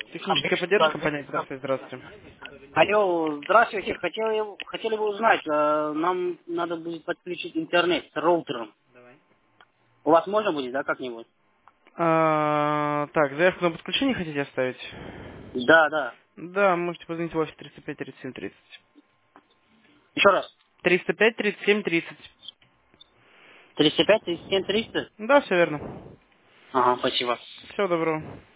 Техническая поддержка, компания «Здравствуйте». Здравствуйте. Алло, здравствуйте. Хотели бы узнать, нам надо будет подключить интернет с роутером. У вас можно будет, да, как-нибудь? Так, заявку на подключение хотите оставить? Да, да. Да, можете позвонить в офис 305 37 30. Еще раз. 305 37 30. 305, 37, 300? Да, все верно. Ага, спасибо. Всего доброго.